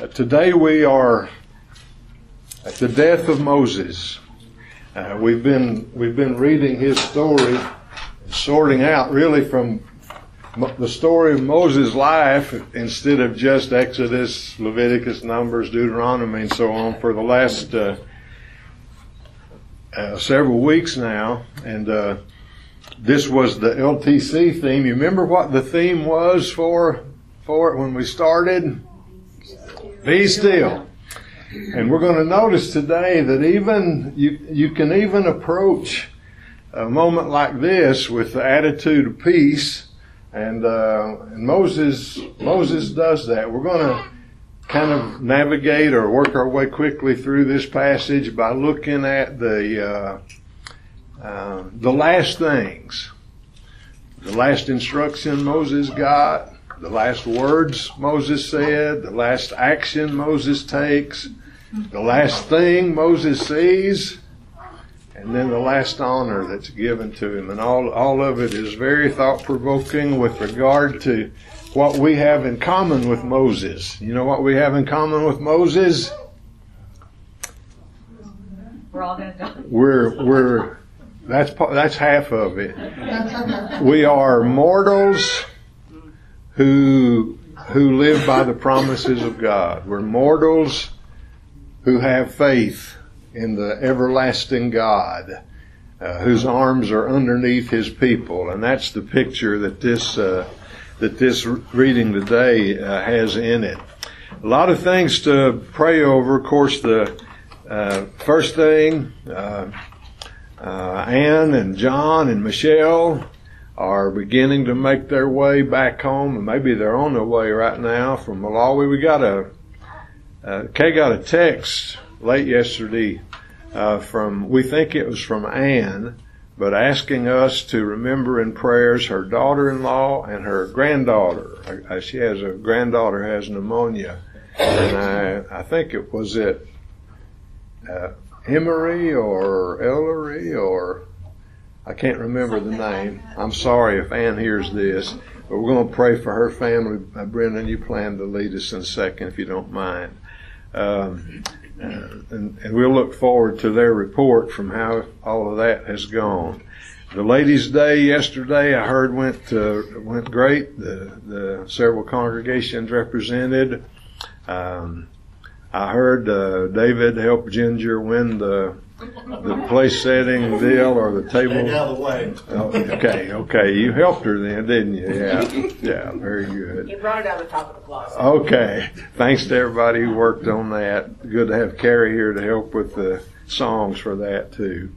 Today we are at the death of Moses. We've been reading his story, sorting out really from the story of Moses' life instead of just Exodus, Leviticus, Numbers, Deuteronomy, and so on for the last several weeks now. And this was the LTC theme. You remember what the theme was for it when we started? Be still. And we're going to notice today that even you can even approach a moment like this with the attitude of peace. And Moses does that. We're going to kind of navigate or work our way quickly through this passage by looking at the last things, the last instruction Moses got, the last words Moses said, the last action Moses takes, the last thing Moses sees, and then the last honor that's given to him. And all of it is very thought-provoking with regard to what we have in common with Moses. You know what we have in common with Moses? We're all going to die. That's half of it. We are mortals who live by the promises of God. We're mortals who have faith in the everlasting God, whose arms are underneath His people, and that's the picture that this reading today has in it. A lot of things to pray over. Of course, the first thing, Ann and John and Michelle are beginning to make their way back home, and maybe they're on their way right now from Malawi. Kay got a text late yesterday we think it was from Ann, but asking us to remember in prayers her daughter-in-law and her granddaughter. She has a granddaughter has pneumonia, and I think it was Emery or Ellery or I can't remember the name. I'm sorry if Ann hears this, but we're going to pray for her family. Brendan, you plan to lead us in a second if you don't mind. And we'll look forward to their report from how all of that has gone. The Ladies' Day yesterday, I heard went great. The several congregations represented. I heard David helped Ginger win the place setting deal or the table. Stay out of the way. Okay. You helped her then, didn't you? Yeah, very good. You brought it out of the top of the closet. Okay. Thanks to everybody who worked on that. Good to have Carrie here to help with the songs for that too.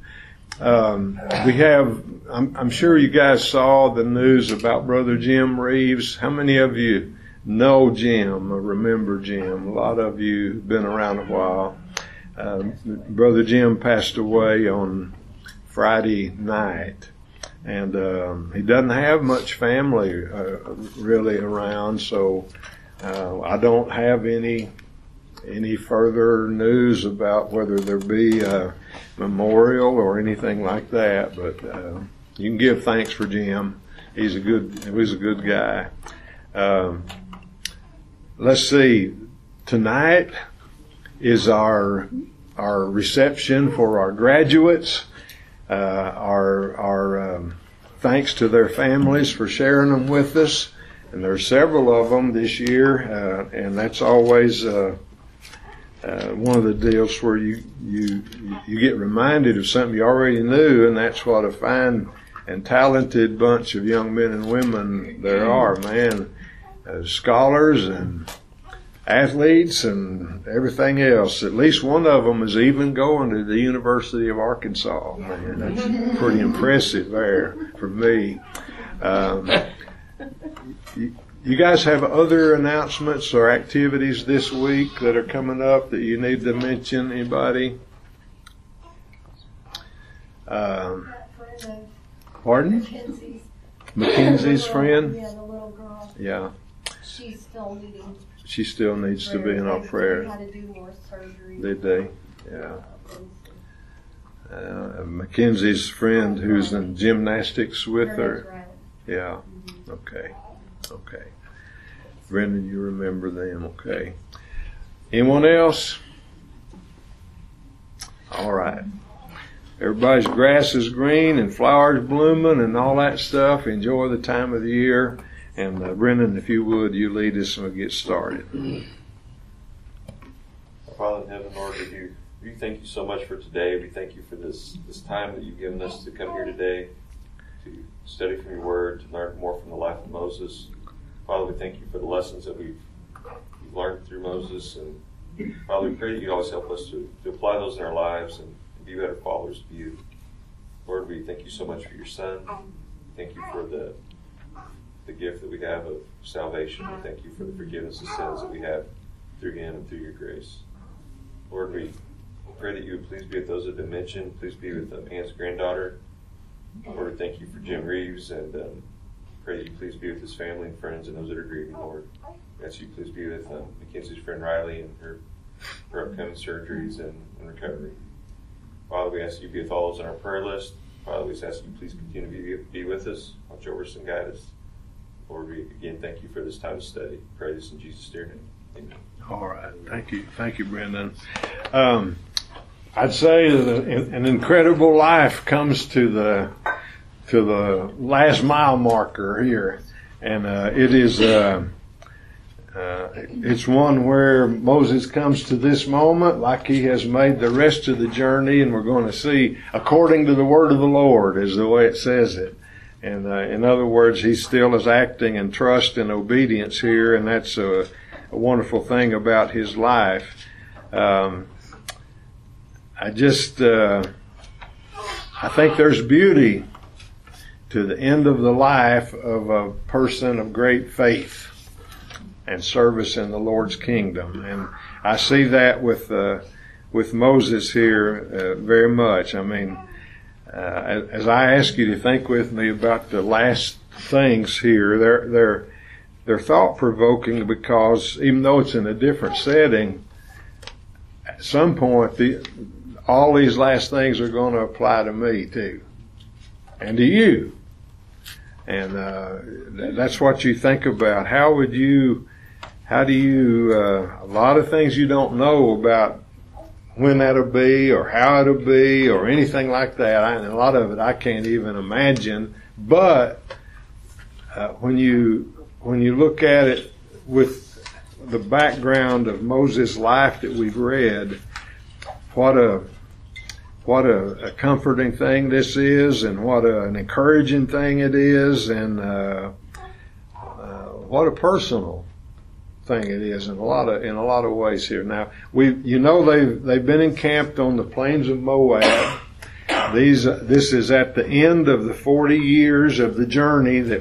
I'm sure you guys saw the news about Brother Jim Reeves. How many of you know Jim or remember Jim? A lot of you have been around a while. Brother Jim passed away on Friday night, and he doesn't have much family really around, so I don't have any further news about whether there be a memorial or anything like that. But you can give thanks for Jim. He was a good guy. Let's see. Tonight is our reception for our graduates. Our thanks to their families for sharing them with us. And there's several of them this year, and that's always one of the deals where you get reminded of something you already knew, and that's what a fine and talented bunch of young men and women there are, man. Scholars and athletes and everything else. At least one of them is even going to the University of Arkansas. Man, that's pretty impressive there for me. You guys have other announcements or activities this week that are coming up that you need to mention? Anybody? Pardon? Mackenzie's friend? Yeah, the little girl. Yeah. She still needs to be in our prayer. They had to do more surgery. Did they? Yeah. Mackenzie's friend who's in gymnastics with her. Right. Yeah. Okay. Brendan, you remember them. Okay. Anyone else? All right. Everybody's grass is green and flowers blooming and all that stuff. Enjoy the time of the year. And Brendan, if you would, you lead us and we'll get started. Our Father in heaven, Lord, we thank you so much for today. We thank you for this time that you've given us to come here today to study from your word, to learn more from the life of Moses. Father, we thank you for the lessons that we've learned through Moses. And Father, we pray that you always help us to apply those in our lives and be better followers of you. Lord, we thank you so much for your Son. Thank you for the gift that we have of salvation. We thank you for the forgiveness of sins that we have through him and through your grace. Lord, we pray that you would please be with those that have been mentioned. Please be with Ann's granddaughter. Lord, we thank you for Jim Reeves, and pray that you please be with his family and friends and those that are grieving, Lord. We ask you please be with Mackenzie's friend Riley and her upcoming surgeries and recovery. Father, we ask you to be with all those on our prayer list. Father, we just ask you please continue to be with us, watch over us and guide us. Lord, we again thank you for this time of study. Pray this in Jesus' dear name. Amen. All right. Thank you, Brendan. I'd say that an incredible life comes to the last mile marker here, and it is it's one where Moses comes to this moment like he has made the rest of the journey, and we're going to see according to the word of the Lord is the way it says it. And in other words, he still is acting in trust and obedience here, and that's a wonderful thing about his life. I think there's beauty to the end of the life of a person of great faith and service in the Lord's kingdom. And I see that with Moses here very much. I mean, as I ask you to think with me about the last things here, they're thought-provoking because even though it's in a different setting, at some point all these last things are going to apply to me too, and to you. And that's what you think about. How do you, a lot of things you don't know about when that'll be or how it'll be or anything like that. And a lot of it I can't even imagine. But when you look at it with the background of Moses' life that we've read, what a comforting thing this is, and what an encouraging thing it is, and what a personal thing it is in a lot of ways here. Now they've been encamped on the plains of Moab. This is at the end of the 40 years of the journey that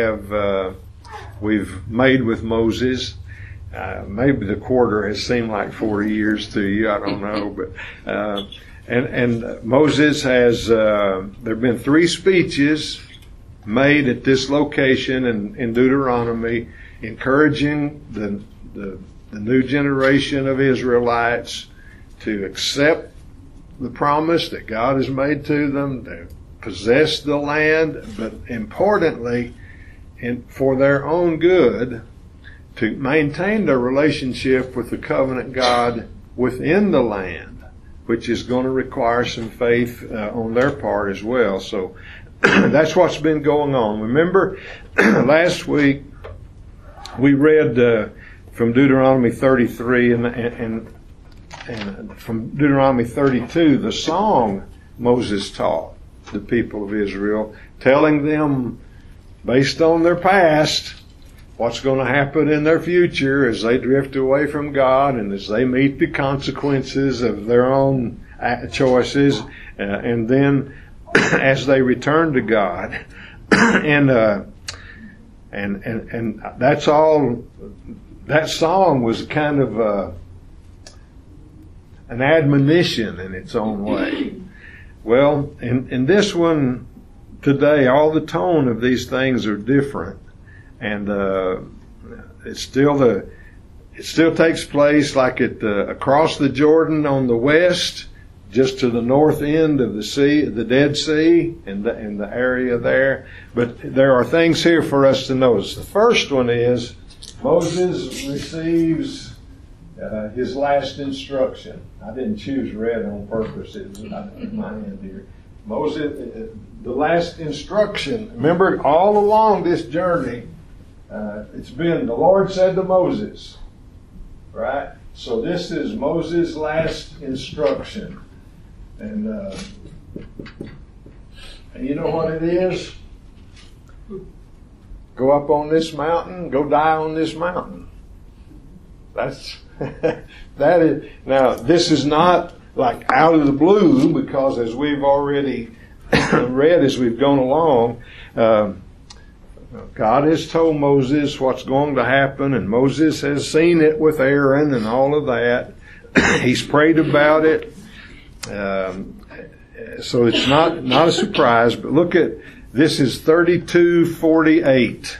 we've made with Moses. Maybe the quarter has seemed like 40 years to you. I don't know, but and Moses has there've been 3 speeches made at this location in Deuteronomy, encouraging the new generation of Israelites to accept the promise that God has made to them, to possess the land, but importantly, for their own good, to maintain their relationship with the covenant God within the land, which is going to require some faith on their part as well. So that's what's been going on. Remember, last week we read from Deuteronomy 33 and from Deuteronomy 32 the song Moses taught the people of Israel, telling them based on their past what's going to happen in their future as they drift away from God and as they meet the consequences of their own choices, and then as they return to God. And that's all. That song was kind of an admonition in its own way. Well, in this one today, all the tone of these things are different, and it still takes place like across the Jordan on the west, just to the north end of the sea, the Dead Sea, in the area there. But there are things here for us to notice. The first one is Moses receives his last instruction. I didn't choose red on purpose. It's not in my hand here. Moses, the last instruction. Remember, all along this journey, it's been the Lord said to Moses, right? So this is Moses' last instruction. And you know what it is? Go up on this mountain, go die on this mountain. That's that is. Now, this is not like out of the blue, because as we've already read as we've gone along, God has told Moses what's going to happen, and Moses has seen it with Aaron and all of that. He's prayed about it. So it's not a surprise, but look at, this is 32:48.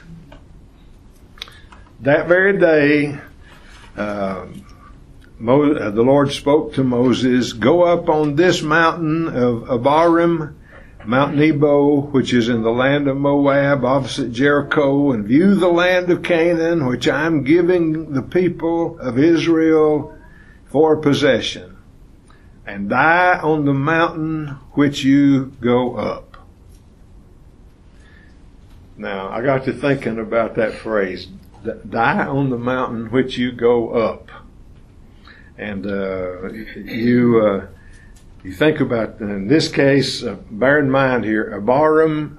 That very day, the Lord spoke to Moses, go up on this mountain of Abarim, Mount Nebo, which is in the land of Moab, opposite Jericho, and view the land of Canaan, which I am giving the people of Israel for possession, and die on the mountain which you go up. Now, I got to thinking about that phrase, die on the mountain which you go up. And you think about, in this case, bear in mind here, Abarim,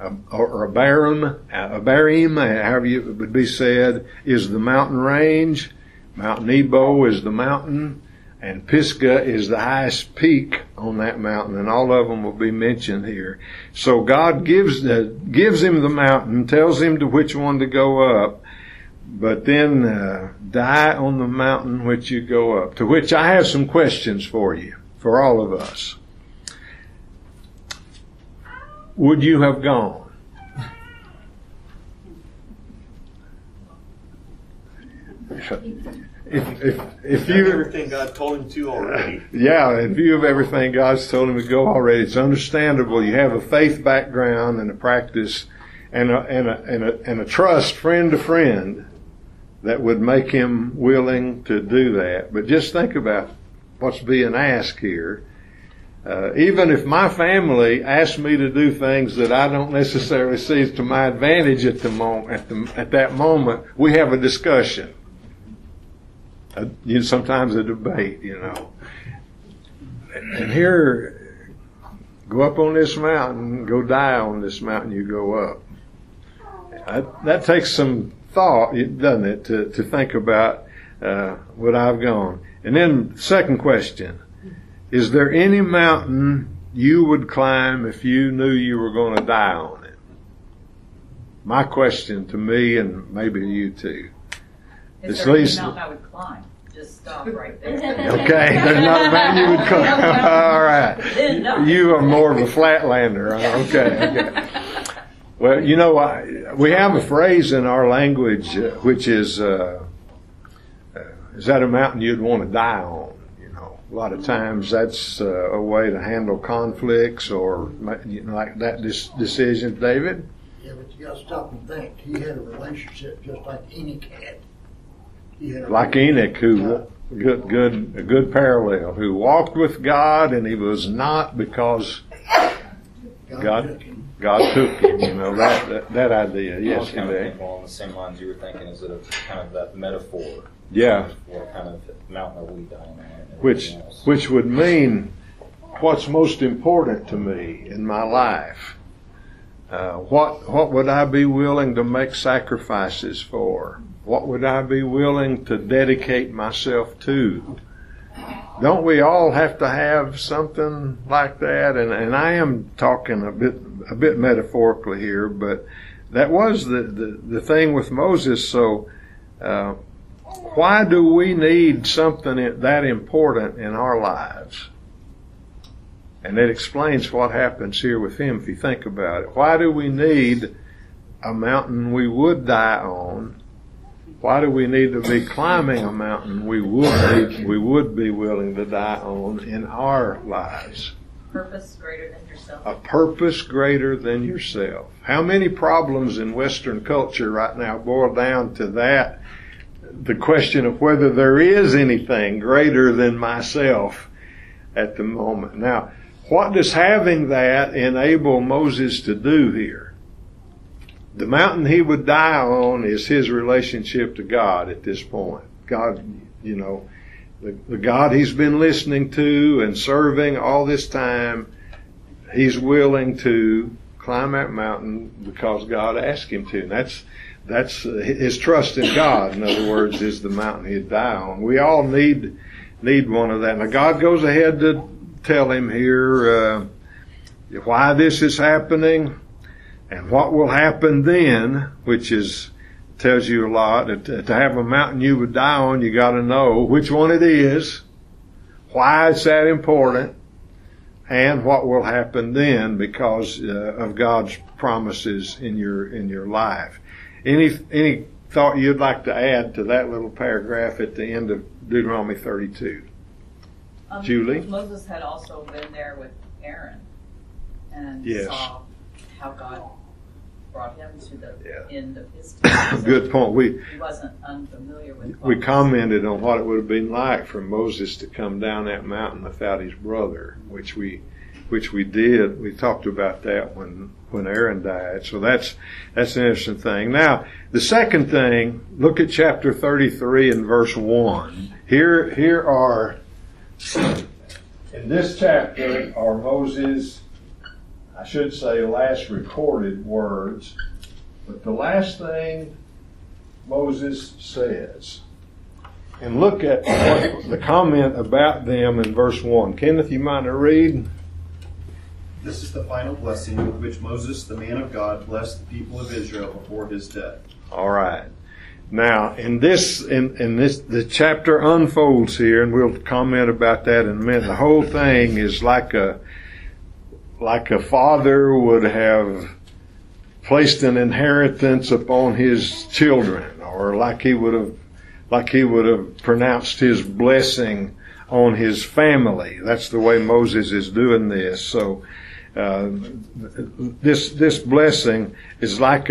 however it would be said, is the mountain range. Mount Nebo is the mountain. And Pisgah is the highest peak on that mountain, and all of them will be mentioned here. So God gives him the mountain, tells him to which one to go up, but then die on the mountain which you go up. To which I have some questions for you, for all of us. Would you have gone? If you everything God told him to already. Yeah, in view of everything God's told him to go already, it's understandable. You have a faith background and a practice and a trust, friend to friend, that would make him willing to do that. But just think about what's being asked here. Even if my family asks me to do things that I don't necessarily see to my advantage at that moment, we have a discussion. Sometimes a debate, And here, go up on this mountain, go die on this mountain you go up. That takes some thought, doesn't it, to think about would I have gone. And then, second question, is there any mountain you would climb if you knew you were going to die on it? My question to me, and maybe to you too. Is there any mountain I would climb? Just stop right there. Okay, there's not a mountain you would climb. All right. You are more of a flatlander. Okay. Well, we have a phrase in our language which is that a mountain you'd want to die on? A lot of times that's a way to handle conflicts or like that decision. David? Yeah, but you got to stop and think. He had a relationship just like Enoch had. Like Enoch, who a good parallel, who walked with God, and he was not because God took him. That idea. Yes, kind of think along the same lines you were thinking. Is it a kind of that metaphor? Yeah. For kind of mountain that we die on. Which would mean what's most important to me in my life. What would I be willing to make sacrifices for? What would I be willing to dedicate myself to? Don't we all have to have something like that? And I am talking a bit metaphorically here, but that was the thing with Moses. So why do we need something that important in our lives? And it explains what happens here with him if you think about it. Why do we need a mountain we would die on? Why do we need to be climbing a mountain we would be willing to die on in our lives? Purpose greater than yourself. A purpose greater than yourself. How many problems in Western culture right now boil down to that the question of whether there is anything greater than myself at the moment. Now, what does having that enable Moses to do here? The mountain he would die on is his relationship to God at this point. God, you know, the God he's been listening to and serving all this time, he's willing to climb that mountain because God asked him to. And that's his trust in God, in other words, is the mountain he'd die on. We all need one of that. Now God goes ahead to tell him here why this is happening and what will happen then, which tells you a lot. To have a mountain you would die on, you got to know which one it is, why it's that important, and what will happen then because of God's promises in your life. Any thought you'd like to add to that little paragraph at the end of Deuteronomy 32? Julie? Moses had also been there with Aaron and Yes. saw how God brought him to the Yeah. end of his time. So Good point. he wasn't unfamiliar with We Moses. commented on what it would have been like for Moses to come down that mountain without his brother, which we did. We talked about that when Aaron died. So that's an interesting thing. Now, the second thing, look at chapter 33 and verse 1. Here are, in this chapter are Moses', I should say, last recorded words. But the last thing Moses says, and look at the comment about them in verse 1. Kenneth, you mind to read? This is the final blessing with which Moses, the man of God, blessed the people of Israel before his death. All right. Now, the chapter unfolds here, and we'll comment about that in a minute. The whole thing is like a father would have placed an inheritance upon his children, or like he would have pronounced his blessing on his family. That's the way Moses is doing this. So, this blessing is like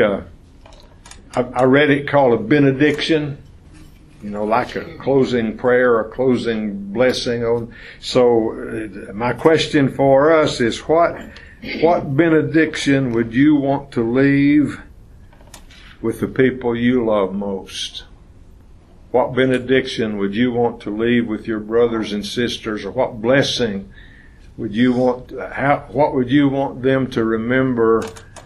I read it called a benediction, like a closing prayer, a closing blessing. So my question for us is what benediction would you want to leave with the people you love most? What benediction would you want to leave with your brothers and sisters, or what blessing would you want? What would you want them to remember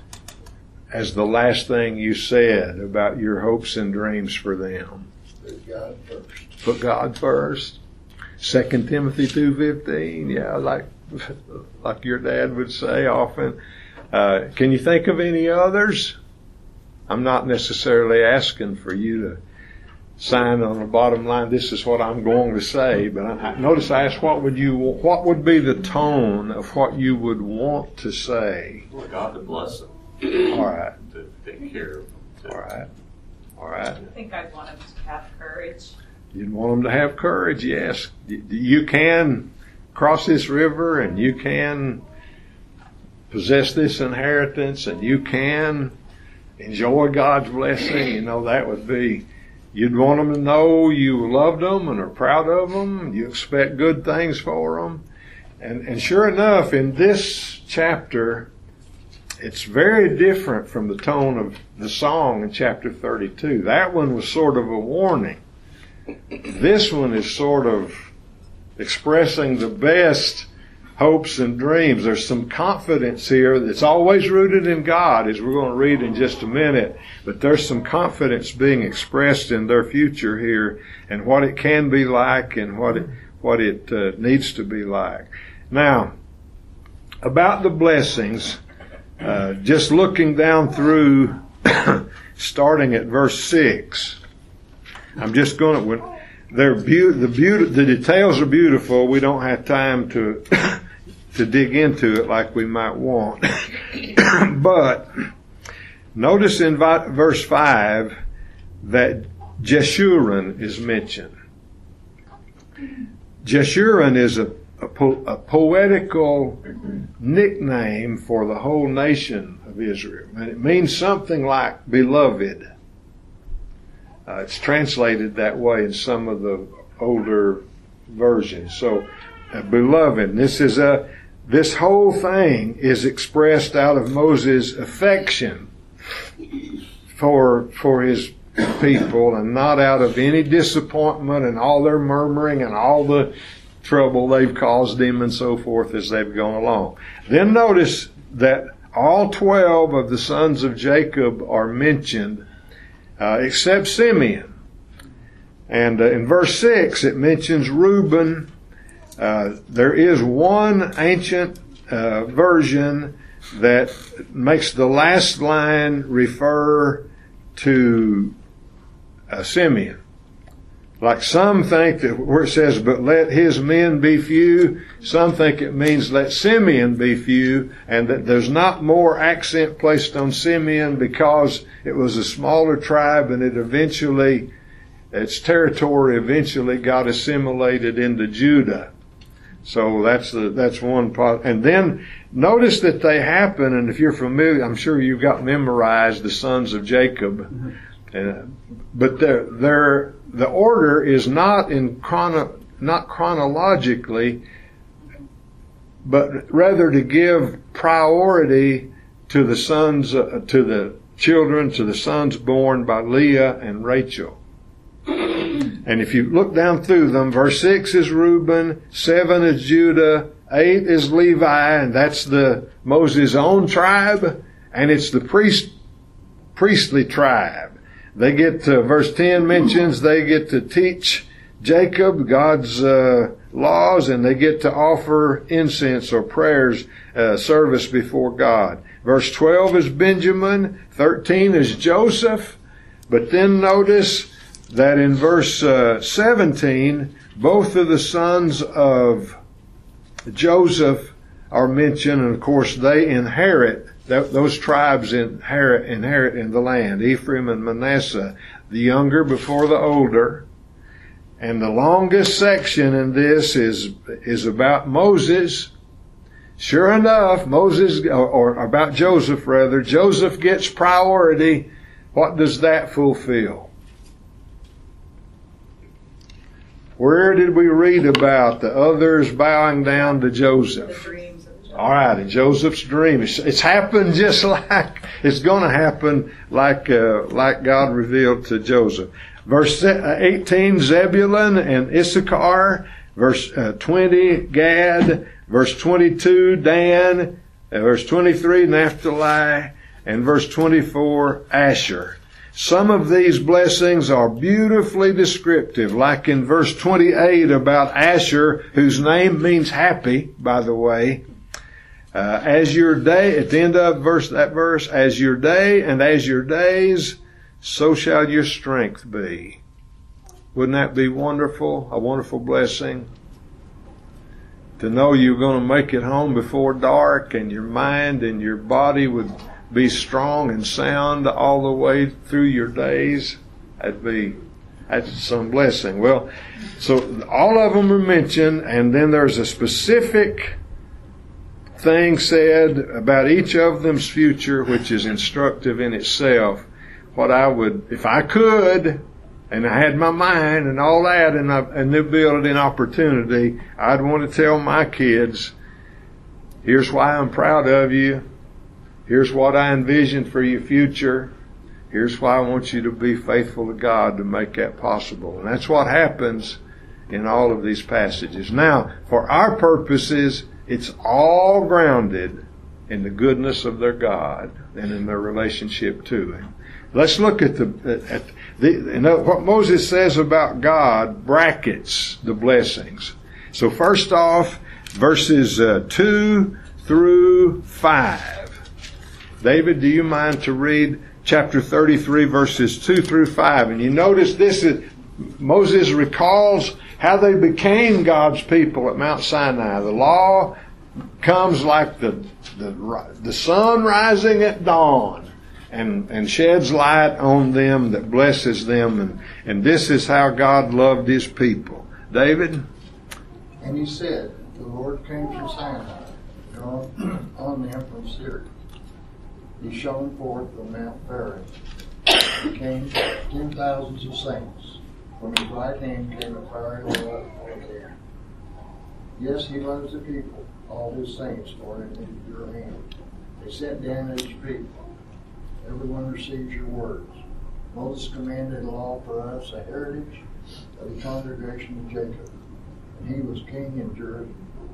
as the last thing you said about your hopes and dreams for them? Put God first. Put God first. 2 Timothy 2:15. Yeah, like your dad would say often. Can you think of any others? I'm not necessarily asking for you to sign on the bottom line, this is what I'm going to say, but notice I asked what would be the tone of what you would want to say? Well, God to bless them. All right. To take care of them. All right. I think I'd want him to have courage. You'd want them to have courage, yes. You can cross this river, and you can possess this inheritance, and you can enjoy God's blessing. That would be, you'd want them to know you loved them and are proud of them. You expect good things for them. And sure enough, in this chapter, it's very different from the tone of the song in chapter 32. That one was sort of a warning. This one is sort of expressing the best hopes and dreams. There's some confidence here that's always rooted in God, as we're going to read in just a minute. But there's some confidence being expressed in their future here, and what it can be like, and what it needs to be like. Now, about the blessings, just looking down through, starting at verse 6. I'm just going to. The details are beautiful. We don't have time to dig into it like we might want. But notice in verse 5 that Jeshurun is mentioned. Jeshurun is a poetical nickname for the whole nation of Israel. And it means something like beloved. It's translated that way in some of the older versions. So, beloved, this whole thing is expressed out of Moses' affection for his people, and not out of any disappointment and all their murmuring and all the trouble they've caused him and so forth as they've gone along. Then notice that all 12 of the sons of Jacob are mentioned, except Simeon. And in verse 6 it mentions Reuben. There is one ancient version that makes the last line refer to Simeon. Like some think that where it says, but let his men be few, some think it means let Simeon be few, and that there's not more accent placed on Simeon because it was a smaller tribe and its territory eventually got assimilated into Judah. So that's one part. And then notice that they happen, and if you're familiar, I'm sure you've got memorized the sons of Jacob. But the order is not not chronologically, but rather to give priority to the sons, to the children, to the sons born by Leah and Rachel. And if you look down through them, verse 6 is Reuben, 7 is Judah, 8 is Levi, and that's Moses' own tribe, and it's the priestly tribe. They get to, verse 10 mentions, they get to teach Jacob God's laws, and they get to offer incense or prayers, service before God. Verse 12 is Benjamin, 13 is Joseph, but then notice that in verse 17, both of the sons of Joseph are mentioned, and of course they inherit, those tribes inherit in the land, Ephraim and Manasseh, the younger before the older. And the longest section in this is about Moses. Sure enough, or about Joseph rather, Joseph gets priority. What does that fulfill? Where did we read about the others bowing down to Joseph? The dreams of Joseph. All right, in Joseph's dream. It's happened just like, it's going to happen like God revealed to Joseph. Verse 18, Zebulun and Issachar. Verse 20, Gad. Verse 22, Dan. Verse 23, Naphtali. And verse 24, Asher. Some of these blessings are beautifully descriptive, like in verse 28 about Asher, whose name means happy, by the way. As your day, at the end of that verse, as your day and as your days, so shall your strength be. Wouldn't that be wonderful? A wonderful blessing? To know you're going to make it home before dark, and your mind and your body would be strong and sound all the way through your days. That's some blessing. Well, so all of them are mentioned, and then there's a specific thing said about each of them's future, which is instructive in itself. What I would, if I could, and I had my mind and all that, and the ability and opportunity, I'd want to tell my kids, here's why I'm proud of you. Here's what I envision for your future. Here's why I want you to be faithful to God to make that possible. And that's what happens in all of these passages. Now, for our purposes, it's all grounded in the goodness of their God and in their relationship to Him. Let's look at what Moses says about God brackets the blessings. So first off, verses 2 through 5. David, do you mind to read chapter 33, verses 2 through 5? And you notice Moses recalls how they became God's people at Mount Sinai. The law comes like the sun rising at dawn and sheds light on them that blesses them. And this is how God loved His people. David? And he said, the Lord came from Sinai, on them from Seir. He shone forth from Mount Paran, came 10,000s of saints. From his right hand came a fiery wall of air. Yes, he loves the people, all his saints, Lord, into your hand. They sent down each people. Everyone receives your words. Moses commanded law for us, a heritage of the congregation of Jacob. And he was king in Jerusalem.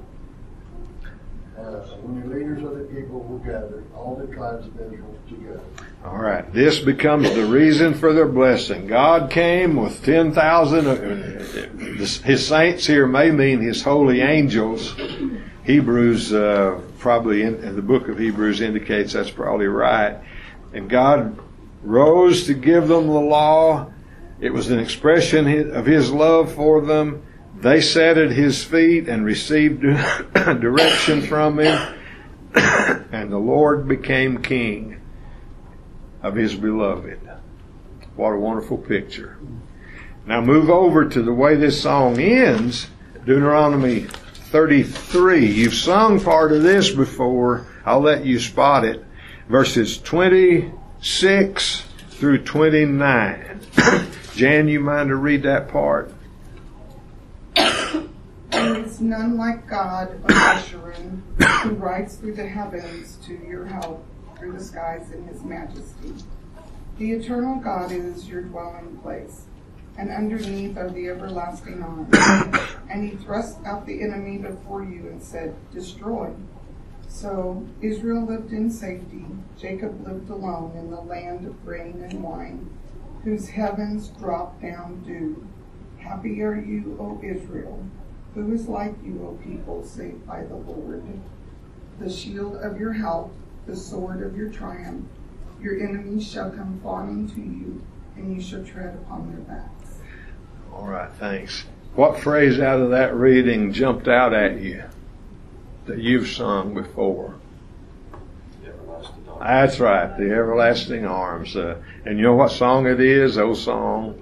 When the leaders of the people were gathered, all the tribes of Israel together. All right. This becomes the reason for their blessing. God came with 10,000. His saints here may mean his holy angels. Hebrews, probably in the book of Hebrews indicates that's probably right. And God rose to give them the law. It was an expression of his love for them. They sat at his feet and received direction from him. And the Lord became king of his beloved. What a wonderful picture. Now move over to the way this song ends. Deuteronomy 33. You've sung part of this before. I'll let you spot it. Verses 26 through 29. Jan, you mind to read that part? There is none like God of Jeshurun, who rides through the heavens to your help through the skies in his majesty. The eternal God is your dwelling place, and underneath are the everlasting arms. And he thrust out the enemy before you and said, destroy. So Israel lived in safety. Jacob lived alone in the land of grain and wine, whose heavens drop down dew. Happy are you, O Israel. Who is like you, O people, saved by the Lord? The shield of your help, the sword of your triumph. Your enemies shall come fawning to you, and you shall tread upon their backs. All right, thanks. What phrase out of that reading jumped out at you that you've sung before? The everlasting arms. That's right, the everlasting arms. And you know what song it is? Old song.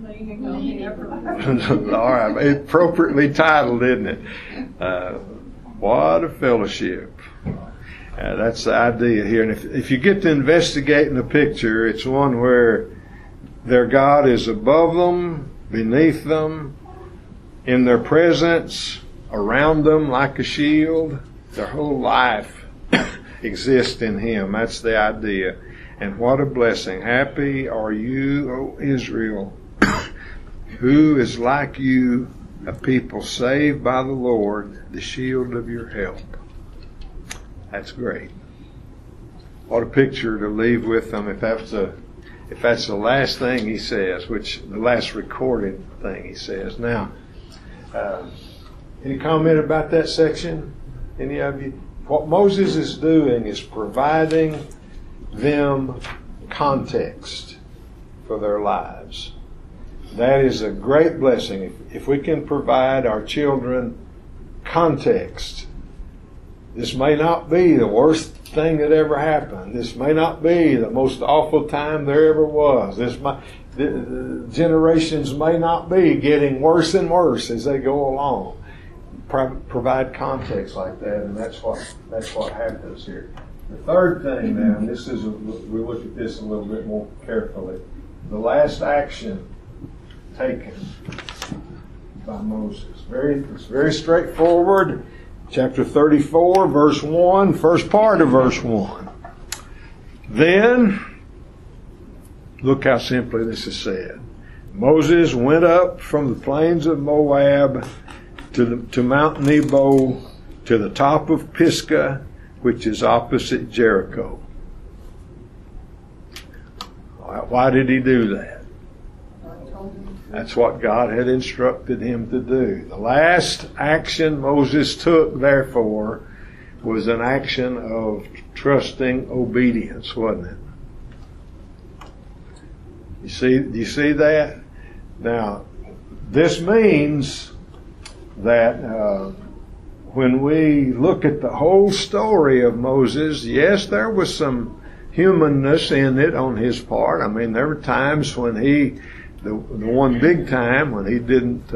All right, appropriately titled, isn't it? What a fellowship. That's the idea here. And if you get to investigating the picture, it's one where their God is above them, beneath them, in their presence, around them like a shield. Their whole life exists in him. That's the idea. And what a blessing. Happy are you, O Israel, who is like you, a people saved by the Lord, the shield of your help. That's great. What a picture to leave with them if that's the last thing he says, which the last recorded thing he says. Now, any comment about that section? Any of you? What Moses is doing is providing them context for their lives. That is a great blessing. If we can provide our children context, this may not be the worst thing that ever happened. This may not be the most awful time there ever was. The generations may not be getting worse and worse as they go along. Provide context like that, and that's what happens here. The third thing now, and this is we look at this a little bit more carefully. The last action taken by Moses. It's very straightforward. Chapter 34, verse 1, first part of verse 1. Then, look how simply this is said. Moses went up from the plains of Moab to Mount Nebo, to the top of Pisgah, which is opposite Jericho. Why did he do that? That's what God had instructed him to do. The last action Moses took, therefore, was an action of trusting obedience, wasn't it? You see that? Now, this means that when we look at the whole story of Moses, yes, there was some humanness in it on his part. I mean, there were times when the one big time when he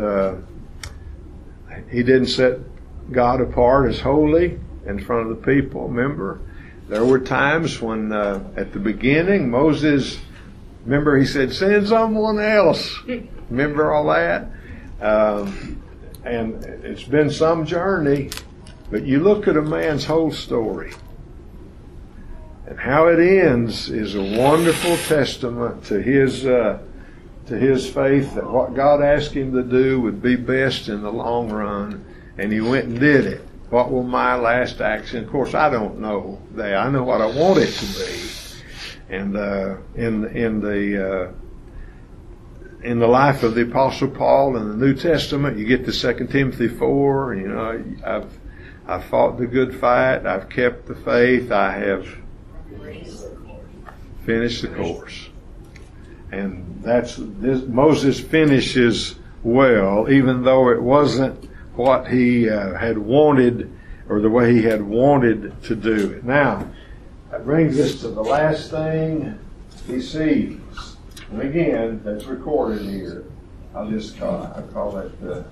didn't set God apart as holy in front of the people. Remember, there were times when at the beginning Moses Remember, he said, send someone else. Remember all that? And it's been some journey, but you look at a man's whole story, and how it ends is a wonderful testament to his faith that what God asked him to do would be best in the long run, and he went and did it. What will my last action? Of course, I don't know that. I know what I want it to be. And in the life of the Apostle Paul in the New Testament, you get to 2 Timothy 4. You know, I've fought the good fight. I've kept the faith. I have finished the course. And Moses finishes well, even though it wasn't what he had wanted, or the way he had wanted to do it. Now, that brings us to the last thing he sees. And again, that's recorded here. I call it the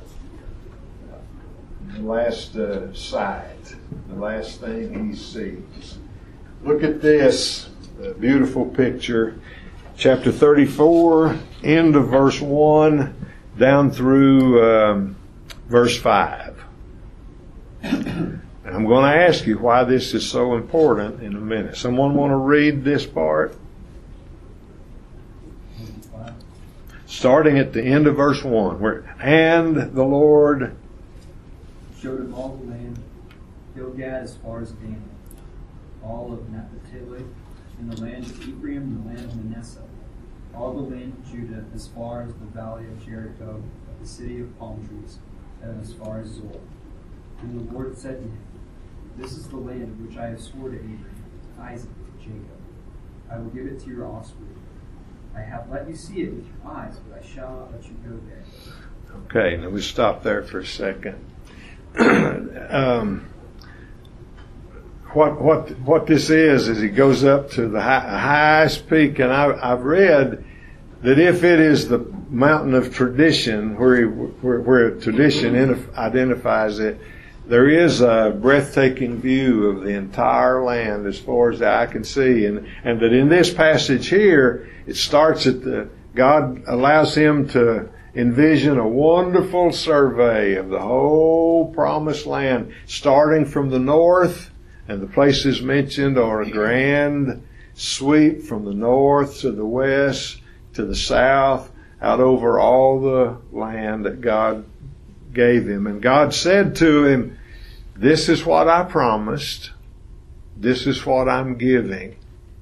last sight, the last thing he sees. Look at this beautiful picture. Chapter 34, end of verse 1, down through verse 5. And I'm going to ask you why this is so important in a minute. Someone want to read this part? Starting at the end of verse 1, and the Lord showed him all the land, Gilgad as far as Dan, all of Naphtali, and the land of Ephraim, and the land of Manasseh, all the land of Judah, as far as the valley of Jericho, the city of palm trees, and as far as Zor. And the Lord said to him, this is the land which I have sworn to Abraham, to Isaac, and to Jacob. I will give it to your offspring. I have let you see it with your eyes, but I shall not let you go there. Okay, now we stop there for a second. What this is he goes up to the highest peak, and I've read that if it is the mountain of tradition, where tradition identifies it, there is a breathtaking view of the entire land as far as the eye can see, and that in this passage here, it starts at God allows him to envision a wonderful survey of the whole promised land, starting from the north, and the places mentioned are a grand sweep from the north to the west to the south, out over all the land that God gave him. And God said to him, this is what I promised. This is what I'm giving.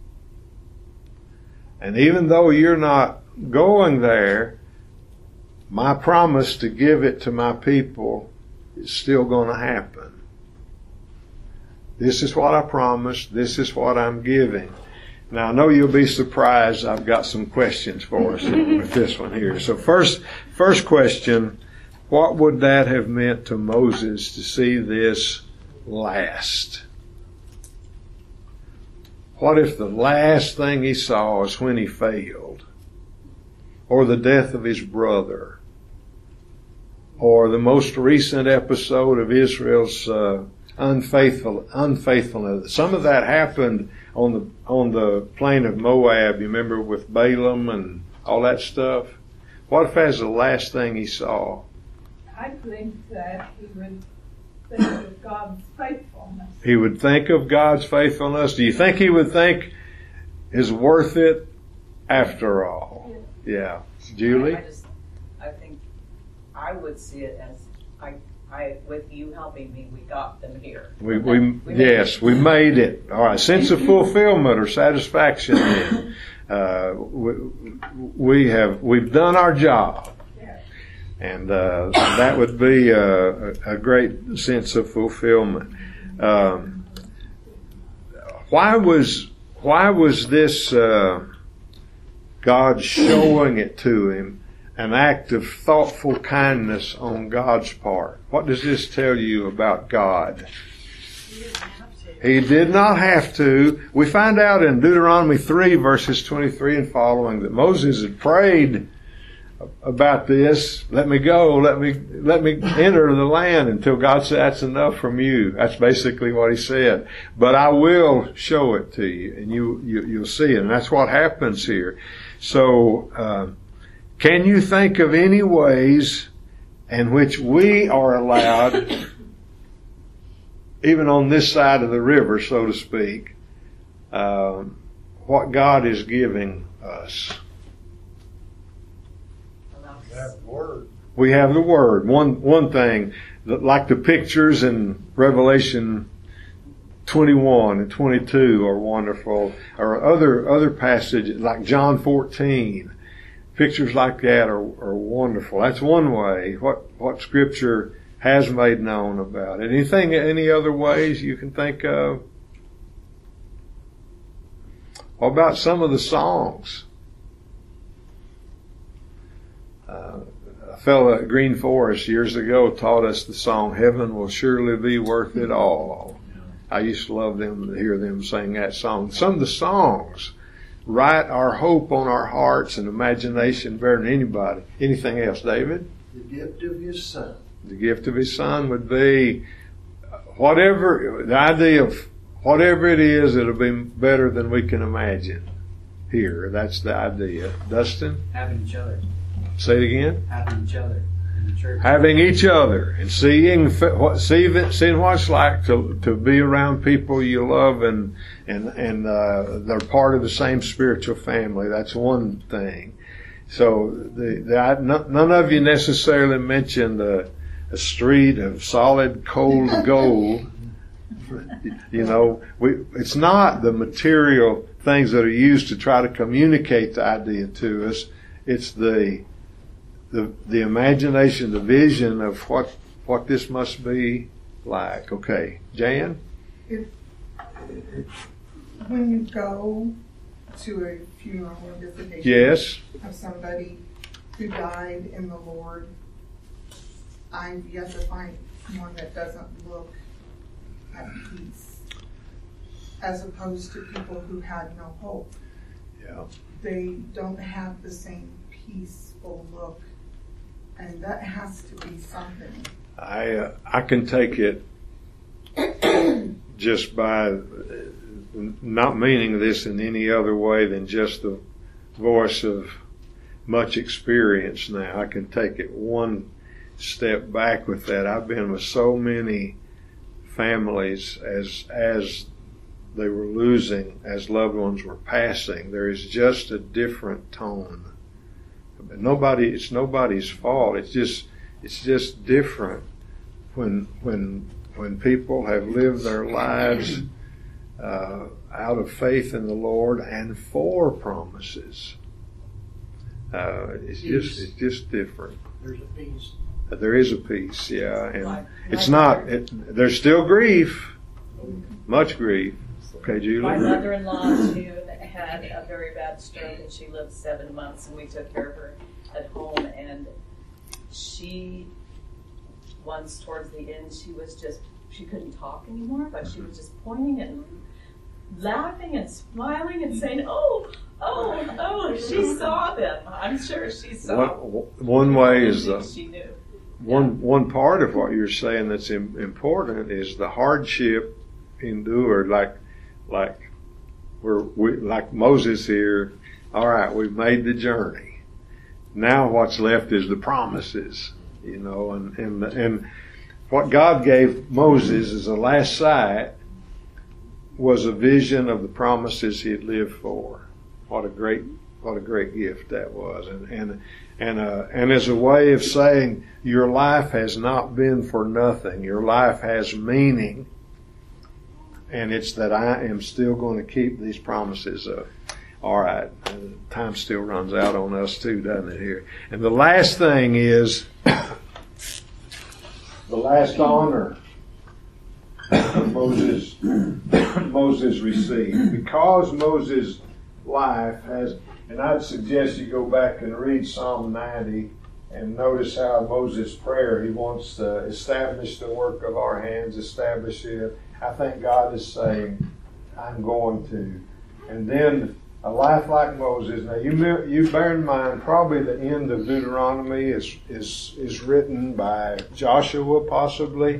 And even though you're not going there, my promise to give it to my people is still going to happen. This is what I promised. This is what I'm giving. Now, I know you'll be surprised. I've got some questions for us with this one here. So first question, what would that have meant to Moses to see this last? What if the last thing he saw is when he failed? Or the death of his brother? Or the most recent episode of Israel's unfaithfulness? Some of that happened on the plain of Moab, you remember, with Balaam and all that stuff. What if that's the last thing he saw? I think that he would think of God's faithfulness. He would think of God's faithfulness. Do you think he would think is worth it after all? Yeah. Julie? I think I would see it as with you helping me, we got them here. We made it. All right. Sense of fulfillment or satisfaction. We've done our job. And that would be a great sense of fulfillment. Why was this God showing it to him an act of thoughtful kindness on God's part? What does this tell you about God? He did not have to. We find out in Deuteronomy 3 verses 23 and following that Moses had prayed about this. Let me go. Let me enter the land until God said, that's enough from you. That's basically what he said. But I will show it to you, and you'll see it. And that's what happens here. So, can you think of any ways in which we are allowed, even on this side of the river, so to speak, what God is giving us? We have the Word. One thing, like the pictures in Revelation 21 and 22 are wonderful, or other passages like John 14. Pictures like that are wonderful. That's one way, what Scripture has made known about it. Any other ways you can think of? What about some of the songs? A fellow at Green Forest years ago taught us the song, "Heaven Will Surely Be Worth It All." I used to love to hear them sing that song. Some of the songs write our hope on our hearts and imagination better than anybody. Anything else, David? The gift of His Son. The gift of His Son would be whatever, the idea of whatever it is, it'll be better than we can imagine. Here, that's the idea. Dustin? Having each other. Say it again. Having each other in the church. Having each other and seeing what it's like to be around people you love and they're part of the same spiritual family. That's one thing. So none of you necessarily mentioned a street of solid cold gold. You know, it's not the material things that are used to try to communicate the idea to us. It's the imagination, the vision of what this must be like. Okay, Jan? When you go to a funeral or visitation Yes. of somebody who died in the Lord, I've yet to find one that doesn't look at peace, as opposed to people who had no hope. Yeah. They don't have the same peaceful look, and that has to be something. I can take it just by not meaning this in any other way than just the voice of much experience now. I can take it one step back with that. I've been with so many families as they were losing, as loved ones were passing. There is just a different tone. It's nobody's fault. It's just different when people have lived their lives out of faith in the Lord and for promises. It's just different. There's a peace. There is a peace, yeah, and it's not. There's still grief, much grief. Okay, Julie. My mother-in-law, she had a very bad stroke, and she lived 7 months, and we took care of her at home. And she, once towards the end, she couldn't talk anymore, but she was just pointing and laughing and smiling and saying, "Oh, she saw them." I'm sure she saw. One way is she knew. One part of what you're saying that's important is the hardship endured, like Moses here. All right, we've made the journey. Now what's left is the promises, you know, and what God gave Moses as a last sight was a vision of the promises he had lived for. What a great gift that was, and as a way of saying your life has not been for nothing. Your life has meaning, and it's that I am still going to keep these promises up. All right, time still runs out on us too, doesn't it here? And the last thing is the last honor Moses received, because Moses' life has. And I'd suggest you go back and read Psalm 90 and notice how Moses' prayer, he wants to establish the work of our hands, establish it. I think God is saying, I'm going to. And then a life like Moses. Now you bear in mind, probably the end of Deuteronomy is written by Joshua possibly.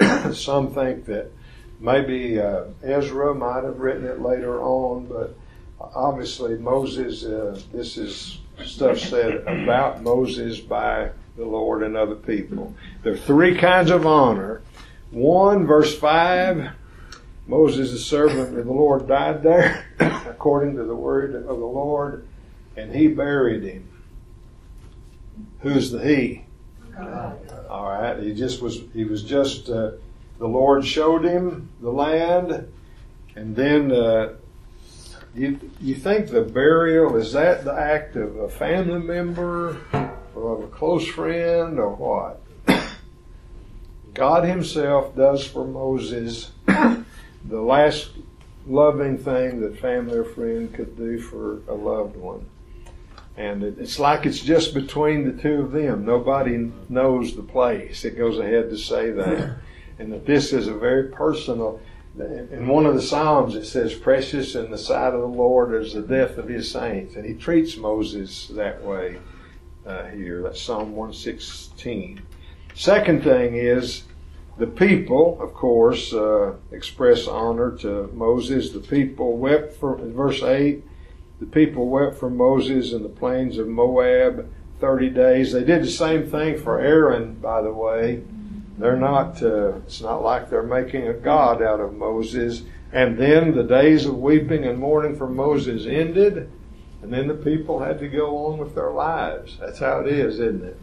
Some think that maybe Ezra might have written it later on, but obviously Moses, this is stuff said about Moses by the Lord and other people. There are three kinds of honor. 1, verse 5, Moses, the servant of the Lord, died there according to the word of the Lord, and he buried him. Who's the he? God. All right. He was just, the Lord showed him the land, and then you think the burial, is that the act of a family member or of a close friend or what? God himself does for Moses the last loving thing that family or friend could do for a loved one. And it's like it's just between the two of them. Nobody knows the place. It goes ahead to say that. And that this is a very personal. In one of the Psalms it says, precious in the sight of the Lord is the death of his saints. And he treats Moses that way here. That's Psalm 116. Second thing is, the people, of course, express honor to Moses. The people wept for, in verse 8, the people wept for Moses in the plains of Moab 30 days. They did the same thing for Aaron, by the way. They're not, it's not like they're making a god out of Moses. And then the days of weeping and mourning for Moses ended, and then the people had to go on with their lives. That's how it is, isn't it?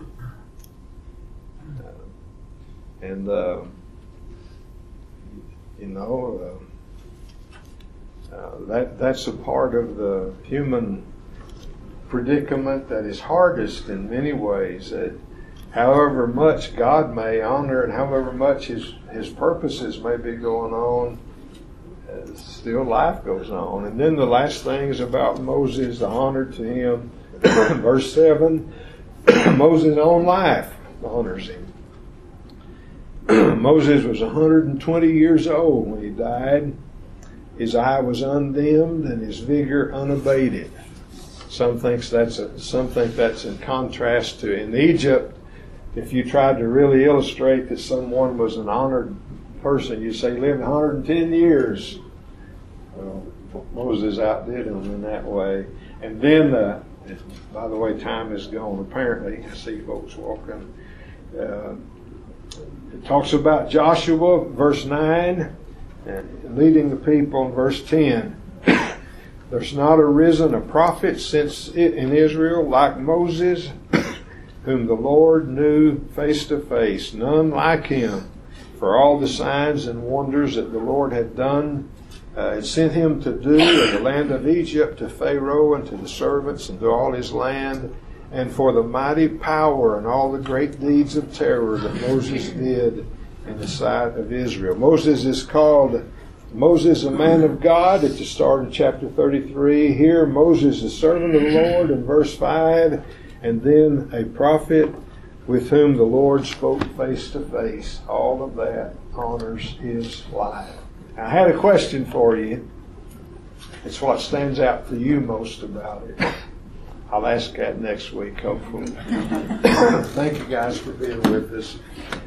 And, that's a part of the human predicament that is hardest in many ways. That however much God may honor and however much His purposes may be going on, still life goes on. And then the last thing is about Moses, the honor to him. Verse 7, Moses' own life honors him. Moses was 120 years old when he died. His eye was undimmed and his vigor unabated. Some think that's in contrast to in Egypt. If you tried to really illustrate that someone was an honored person, you say lived 110 years. Well, Moses outdid him in that way. And then, by the way, time is gone. Apparently, I see folks walking. It talks about Joshua, verse 9, and leading the people in verse 10. There's not arisen a prophet since in Israel like Moses, whom the Lord knew face to face, none like him. For all the signs and wonders that the Lord had done, had sent him to do in the land of Egypt, to Pharaoh and to the servants and to all his land, and for the mighty power and all the great deeds of terror that Moses did in the sight of Israel. Moses is called Moses, a man of God, at the start of chapter 33. Here, Moses, the servant of the Lord, in verse 5, and then a prophet with whom the Lord spoke face to face. All of that honors his life. I had a question for you. It's what stands out for you most about it. I'll ask that next week, hopefully. Thank you guys for being with us.